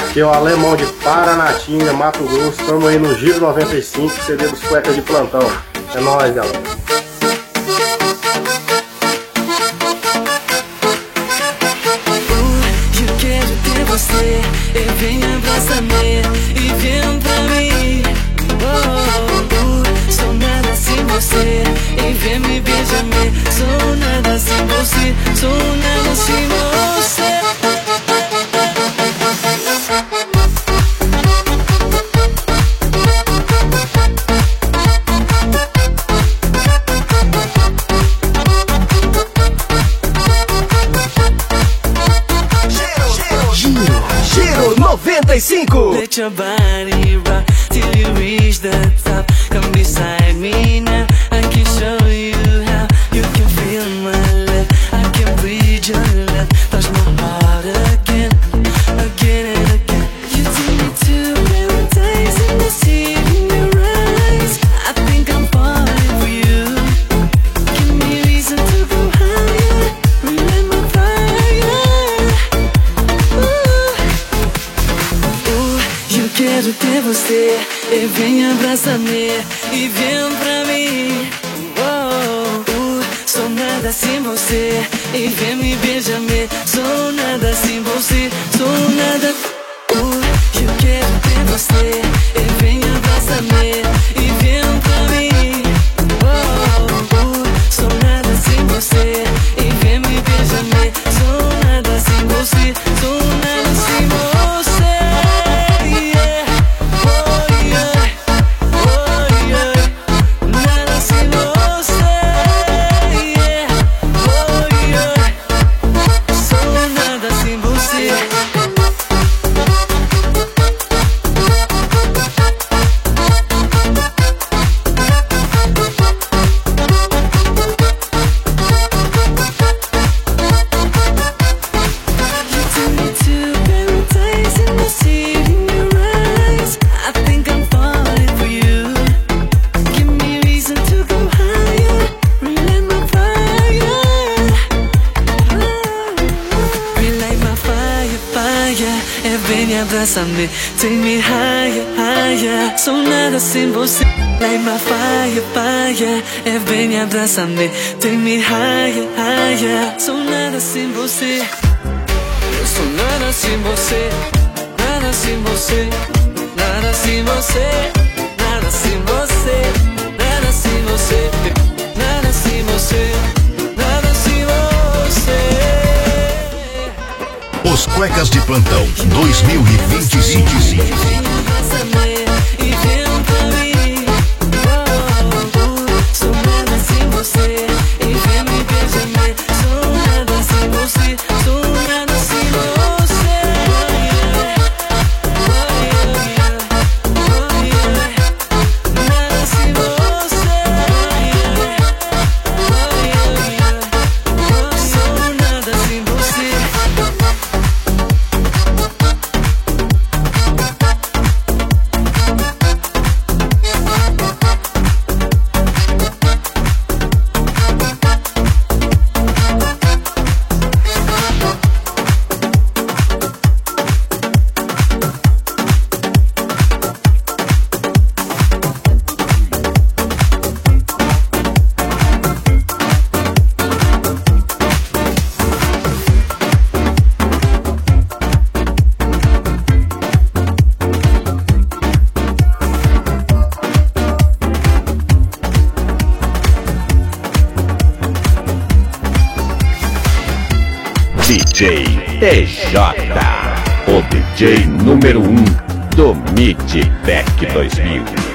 Aqui é o Alemão de Paranatinga, Mato Grosso. Estamos aí no Giro 95, CD dos Cuecas de Plantão. É nóis, galera. Eu quero ter você, e vem abraçar-me e vem pra mim. Sou nada sem você, e vem me beijar-me. Sou nada sem você, sou nada sem você. Giro 95. Let your body rock till you reach the top. Come beside me now, I can show you how. You can feel my love, I can breathe your love. Touch my heart again, again and again. You take me to paradise and I see it in your eyes. I think I'm falling for you. Give me reason to go higher, relight my fire. Eu quero ter você, e vem abraçar-me e vem pra mim. Sou nada sem você, e vem me beijar-me. Sou nada sem você, sou nada. Eu quero ter você, e vem abraçar-me e vem pra mim. Sou nada sem você, e vem me beijar-me. Sou nada sem você, sou nada sem você. Nada sem você. Sou nada sem você. You took me to paradise and I see it in your eyes. I think I'm falling for you. Give me reason to go higher, relight my fire. Relight my fire, fire. É vem abraçar-me, take me higher, higher. Sou nada sem você. Light my fire, fire. É vem abraçar-me, take me higher, higher. Sou nada sem você. Eu sou nada sem você, nada sem você, nada sem você, nada sem você, nada sem você, nada sem você, nada sem você. Os Cuecas de Plantão 2025. E vem pra mim. Sou nada sem você, e vem me beijar-me. Sou nada sem você, sou nada sem você. Nada sem você. Sou nada sem você. DJ TJ, o DJ número 1 do Midback 2000.